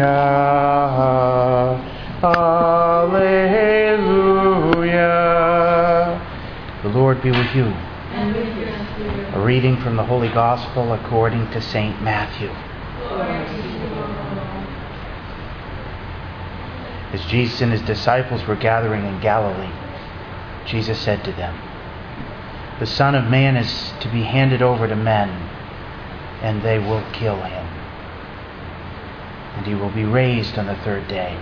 Alleluia. The Lord be with you. And with your spirit. A reading from the Holy Gospel according to St. Matthew. Glory to you, Lord. As Jesus and his disciples were gathering in Galilee, Jesus said to them, "The Son of Man is to be handed over to men, and they will kill him. And he will be raised on the third day."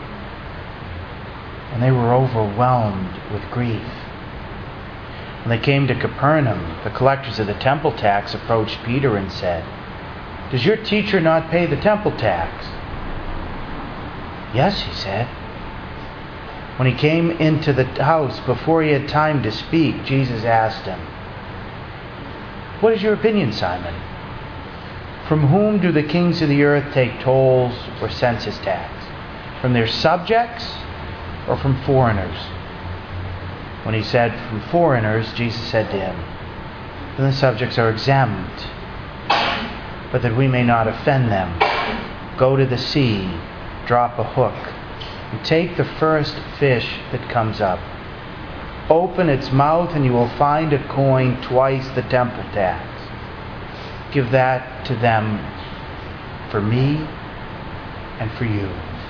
And they were overwhelmed with grief. When they came to Capernaum, the collectors of the temple tax approached Peter and said, "Does your teacher not pay the temple tax?" "Yes," he said. When he came into the house, before he had time to speak, Jesus asked him, "What is your opinion, Simon? From whom do the kings of the earth take tolls or census tax? From their subjects or from foreigners?" When he said, "From foreigners," Jesus said to him, "Then the subjects are exempt. But that we may not offend them, go to the sea, drop a hook, and take the first fish that comes up. Open its mouth and you will find a coin twice the temple tax. Give that to them for me and for you."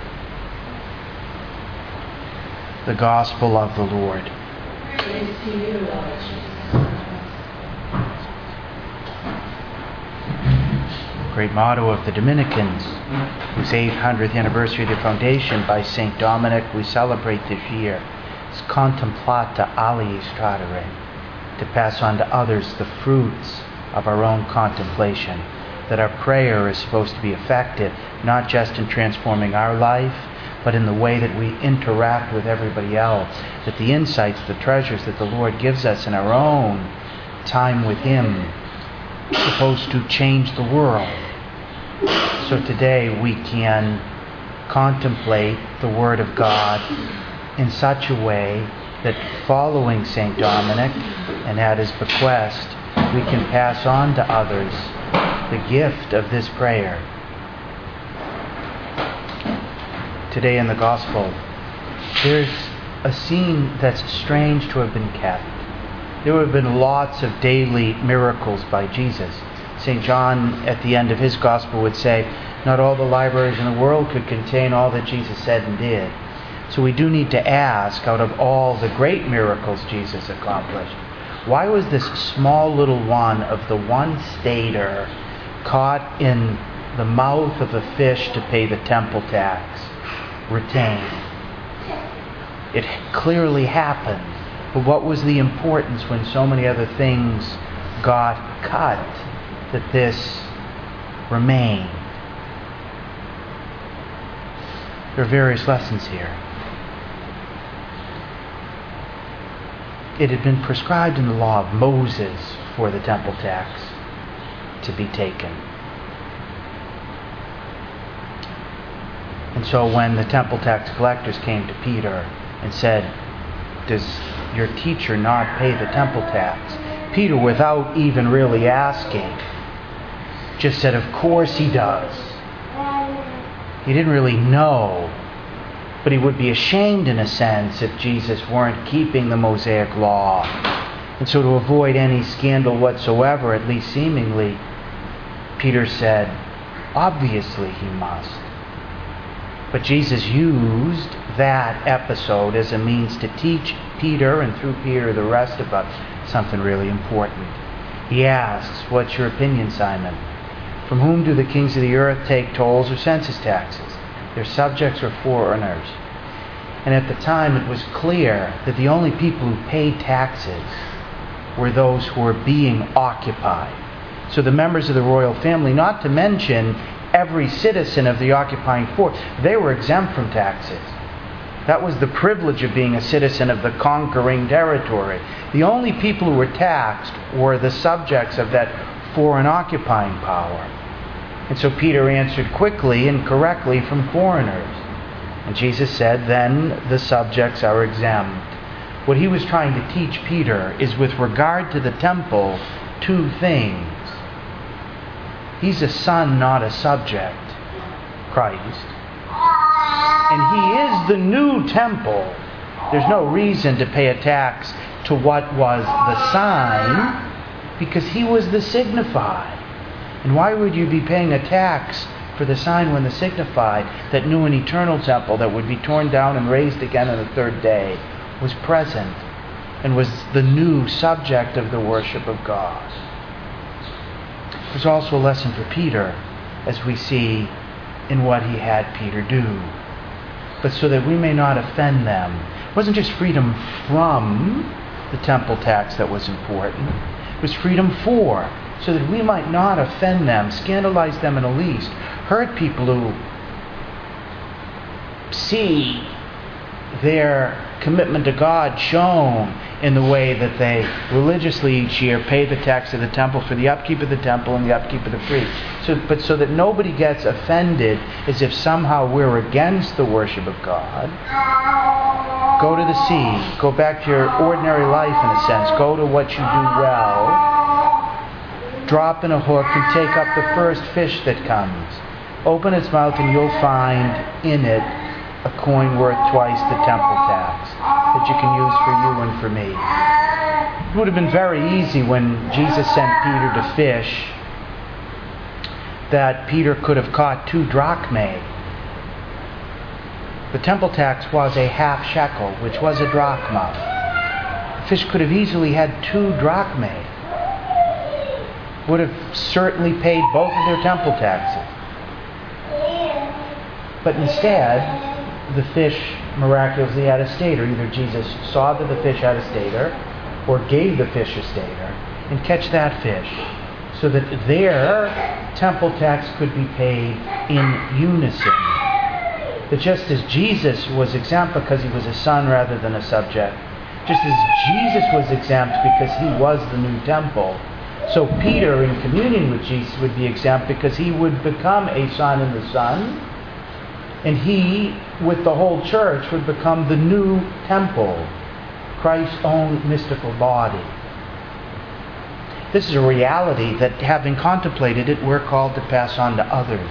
The Gospel of the Lord. Praise to you, Lord Jesus. Great motto of the Dominicans, whose 800th anniversary of their foundation by St. Dominic we celebrate this year, is Contemplata aliis tradire, to pass on to others the fruits of our own contemplation. That our prayer is supposed to be effective, not just in transforming our life, but in the way that we interact with everybody else. That the insights, the treasures that the Lord gives us in our own time with Him is supposed to change the world. So today we can contemplate the Word of God in such a way that, following St. Dominic and at his bequest, we can pass on to others the gift of this prayer. Today in the Gospel, there's a scene that's strange to have been kept. There have been lots of daily miracles by Jesus. St. John, at the end of his Gospel, would say, not all the libraries in the world could contain all that Jesus said and did. So we do need to ask, out of all the great miracles Jesus accomplished, why was this small little one of the one stater caught in the mouth of a fish to pay the temple tax retained? It clearly happened. But what was the importance when so many other things got cut that this remained? There are various lessons here. It had been prescribed in the law of Moses for the temple tax to be taken. And so when the temple tax collectors came to Peter and said, "Does your teacher not pay the temple tax?" Peter, without even really asking, just said, "Of course he does." He didn't really know, but he would be ashamed in a sense if Jesus weren't keeping the Mosaic law. And so to avoid any scandal whatsoever, at least seemingly, Peter said, "Obviously he must." But Jesus used that episode as a means to teach Peter, and through Peter the rest of us, something really important. He asks, "What's your opinion, Simon? From whom do the kings of the earth take tolls or census taxes? Their subjects or foreigners?" And at the time it was clear that the only people who paid taxes were those who were being occupied. So the members of the royal family, not to mention every citizen of the occupying force, they were exempt from taxes. That was the privilege of being a citizen of the conquering territory. The only people who were taxed were the subjects of that foreign occupying power. And so Peter answered quickly and correctly, "From foreigners." And Jesus said, "Then the subjects are exempt." What he was trying to teach Peter is, with regard to the temple, two things. He's a son, not a subject, Christ. and He is the new temple, there's no reason to pay a tax to what was the sign, because He was the signified. And why would you be paying a tax for the sign when the signified, that new and eternal temple that would be torn down and raised again on the third day, was present and was the new subject of the worship of God? There's also a lesson for Peter, as we see in what he had Peter do. But so that we may not offend them. It wasn't just freedom from the temple tax that was important. It was freedom for, so that we might not offend them, scandalize them in the least, hurt people who see their commitment to God shown in the way that they religiously each year pay the tax of the temple for the upkeep of the temple and the upkeep of the priest. So that nobody gets offended as if somehow we're against the worship of God. Go to the sea. Go back to your ordinary life in a sense. Go to what you do well. Drop in a hook and take up the first fish that comes. Open its mouth and you'll find in it a coin worth twice the temple tax that you can use for you and for me. It would have been very easy when Jesus sent Peter to fish that Peter could have caught 2 drachmae. The temple tax was a half shekel, which was a drachma. The fish could have easily had 2 drachmae. Would have certainly paid both of their temple taxes. But instead, the fish miraculously had a stater. Either Jesus saw that the fish had a stater, or gave the fish a stater, and catch that fish, so that their temple tax could be paid in unison. That just as Jesus was exempt because He was a son rather than a subject, just as Jesus was exempt because He was the new temple, so Peter, in communion with Jesus, would be exempt because he would become a son in the Son, and he, with the whole church, would become the new temple, Christ's own mystical body. This is a reality that, having contemplated it, we're called to pass on to others.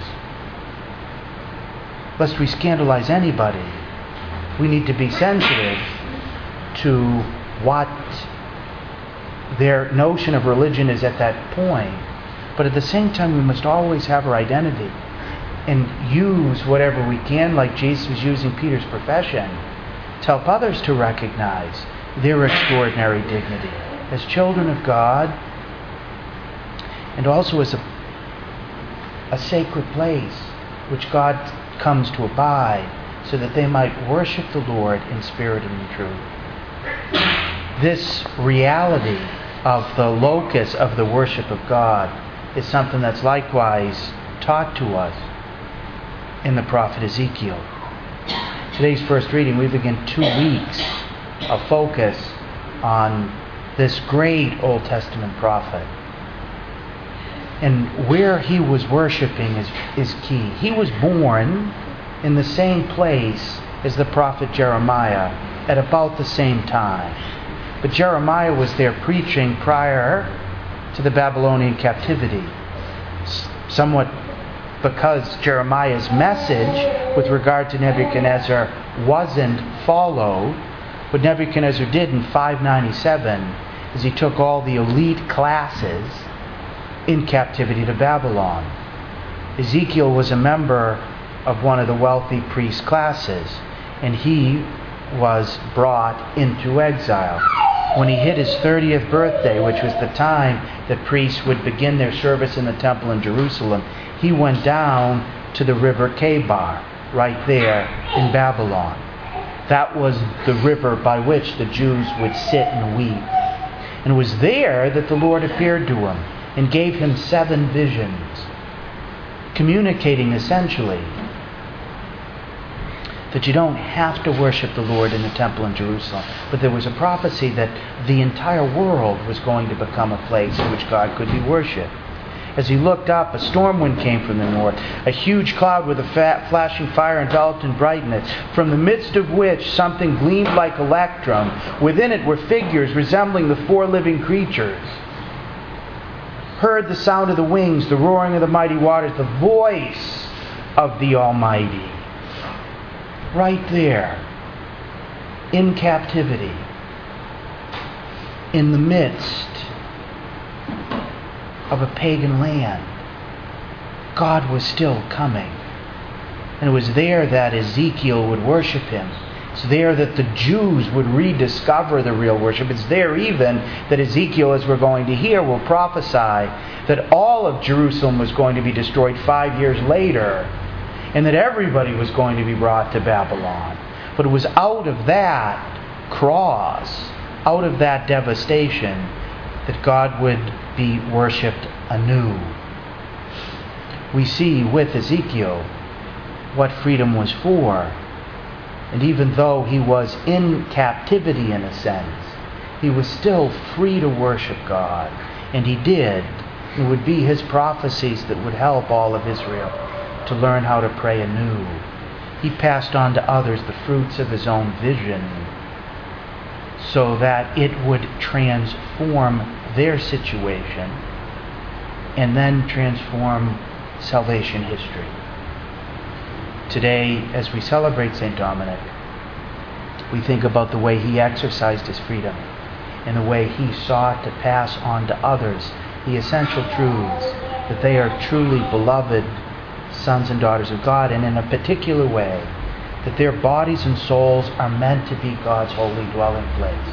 Lest we scandalize anybody, we need to be sensitive to what their notion of religion is at that point. But at the same time, we must always have our identity and use whatever we can, like Jesus was using Peter's profession, to help others to recognize their extraordinary dignity as children of God, and also as a sacred place which God comes to abide, so that they might worship the Lord in spirit and in truth. This reality of the locus of the worship of God is something that's likewise taught to us in the prophet Ezekiel. Today's first reading, we begin 2 weeks of focus on this great Old Testament prophet. And where he was worshiping is key. He was born in the same place as the prophet Jeremiah at about the same time. But Jeremiah was there preaching prior to the Babylonian captivity. Somewhat because Jeremiah's message with regard to Nebuchadnezzar wasn't followed, what Nebuchadnezzar did in 597 is he took all the elite classes in captivity to Babylon. Ezekiel was a member of one of the wealthy priest classes, and he was brought into exile. When he hit his 30th birthday, which was the time that priests would begin their service in the temple in Jerusalem, he went down to the river Kebar, right there in Babylon. That was the river by which the Jews would sit and weep. And it was there that the Lord appeared to him and gave him 7 visions, communicating essentially that you don't have to worship the Lord in the temple in Jerusalem, but there was a prophecy that the entire world was going to become a place in which God could be worshipped. As he looked up, a storm wind came from the north, a huge cloud with a flashing fire enveloped in brightness, from the midst of which something gleamed like electrum. Within it were figures resembling the 4 living creatures. Heard the sound of the wings, the roaring of the mighty waters, the voice of the Almighty. right there, in captivity, in the midst of a pagan land, God was still coming. And it was there that Ezekiel would worship him. It's there that the Jews would rediscover the real worship. It's there even that Ezekiel, as we're going to hear, will prophesy that all of Jerusalem was going to be destroyed 5 years later, and that everybody was going to be brought to Babylon. But it was out of that cross, out of that devastation, that God would be worshipped anew. We see with Ezekiel what freedom was for. And even though he was in captivity in a sense, he was still free to worship God. And he did. It would be his prophecies that would help all of Israel to learn how to pray anew. He passed on to others the fruits of his own vision so that it would transform their situation and then transform salvation history. Today, as we celebrate St. Dominic, we think about the way he exercised his freedom and the way he sought to pass on to others the essential truths that they are truly beloved sons and daughters of God, and in a particular way, that their bodies and souls are meant to be God's holy dwelling place.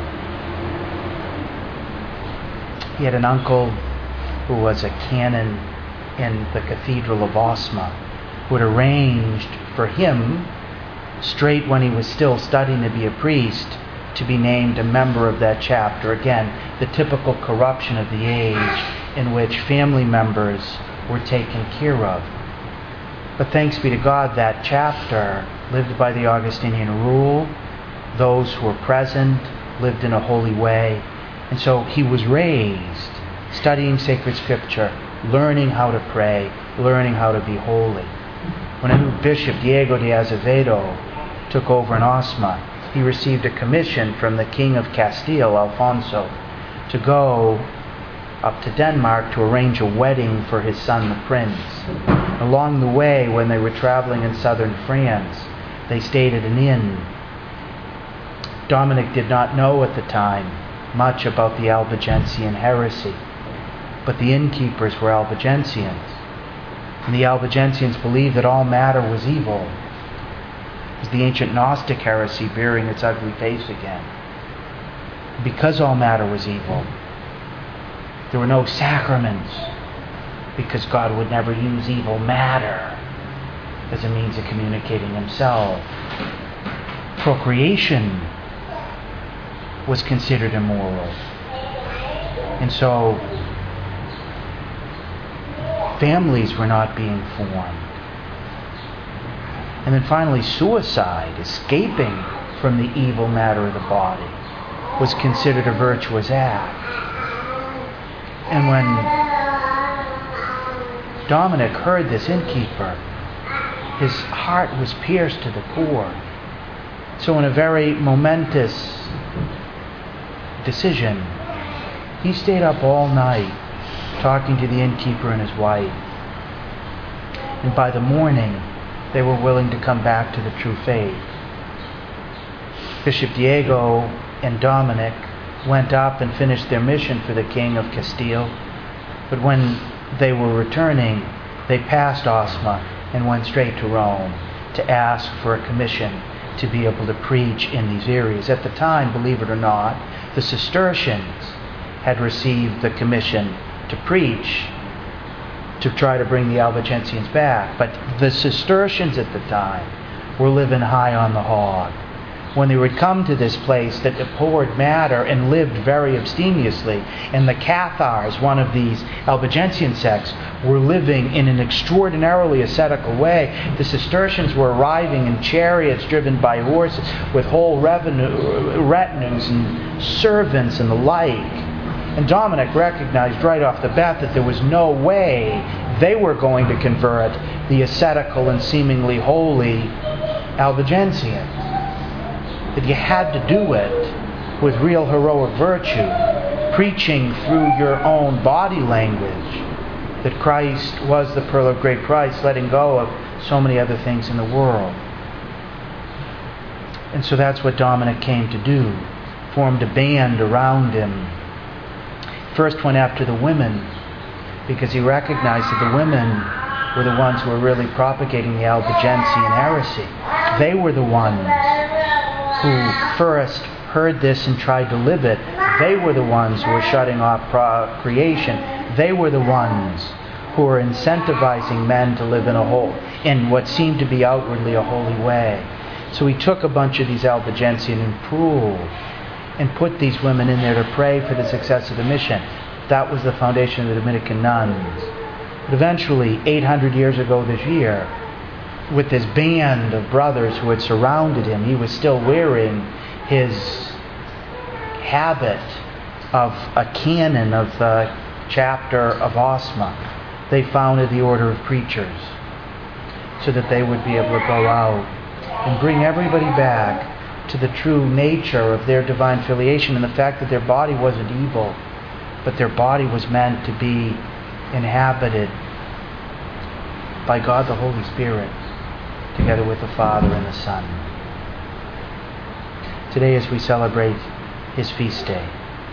He had an uncle who was a canon in the Cathedral of Osma, who had arranged for him, straight when he was still studying to be a priest, to be named a member of that chapter. Again, the typical corruption of the age in which family members were taken care of. But thanks be to God, that chapter lived by the Augustinian rule. Those who were present lived in a holy way. And so he was raised studying sacred scripture, learning how to pray, learning how to be holy. When a new bishop, Diego de Azevedo, took over in Osma, he received a commission from the King of Castile, Alfonso, to go up to Denmark to arrange a wedding for his son, the prince. Along the way, when they were traveling in southern France, they stayed at an inn. Dominic did not know at the time much about the Albigensian heresy, but the innkeepers were Albigensians. And the Albigensians believed that all matter was evil. It was the ancient Gnostic heresy bearing its ugly face again. Because all matter was evil, there were no sacraments, because God would never use evil matter as a means of communicating himself. Procreation was considered immoral. And so families were not being formed. And then finally, suicide, escaping from the evil matter of the body, was considered a virtuous act. And when Dominic heard this innkeeper, his heart was pierced to the core. So in a very momentous decision, he stayed up all night talking to the innkeeper and his wife. And by the morning, they were willing to come back to the true faith. Bishop Diego and Dominic went up and finished their mission for the King of Castile. But when they were returning, they passed Osma and went straight to Rome to ask for a commission to be able to preach in these areas. At the time, believe it or not, the Cistercians had received the commission to preach, to try to bring the Albigensians back. But the Cistercians at the time were living high on the hog. When they would come to this place that abhorred matter and lived very abstemiously, and the Cathars, one of these Albigensian sects, were living in an extraordinarily ascetical way, the Cistercians were arriving in chariots driven by horses with whole retinues and servants and the like. And Dominic recognized right off the bat that there was no way they were going to convert the ascetical and seemingly holy Albigensians. That you had to do it with real heroic virtue, preaching through your own body language that Christ was the pearl of great price, letting go of so many other things in the world. And so that's what Dominic came to do. Formed a band around him. First went after the women, because he recognized that the women were the ones who were really propagating the Albigensian heresy. They were the ones who first heard this and tried to live it. They were the ones who were shutting off procreation. They were the ones who were incentivizing men to live in what seemed to be outwardly a holy way. So he took a bunch of these Albigensian and put these women in there to pray for the success of the mission. That was the foundation of the Dominican nuns. But eventually, 800 years ago this year, with this band of brothers who had surrounded him, he was still wearing his habit of a canon of the chapter of Osma. They founded the order of preachers so that they would be able to go out and bring everybody back to the true nature of their divine filiation and the fact that their body wasn't evil, but their body was meant to be inhabited by God the Holy Spirit, together with the Father and the Son. Today, as we celebrate his feast day,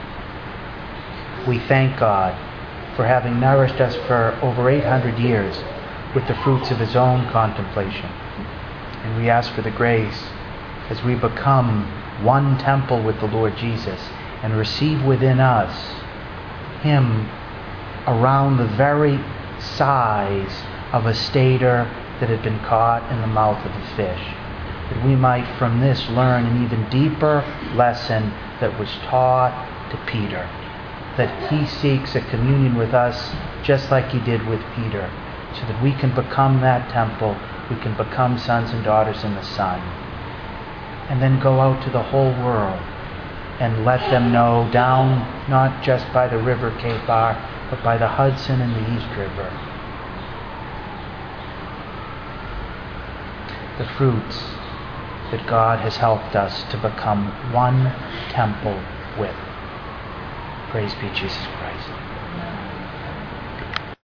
we thank God for having nourished us for over 800 years with the fruits of his own contemplation. And we ask for the grace as we become one temple with the Lord Jesus and receive within us him around the very size of a stater that had been caught in the mouth of a fish, that we might from this learn an even deeper lesson that was taught to Peter, that he seeks a communion with us just like he did with Peter, so that we can become that temple, we can become sons and daughters in the Son, and then go out to the whole world and let them know, down not just by the river Kebar, but by the Hudson and the East River, the fruits that God has helped us to become one temple with. Praise be Jesus Christ.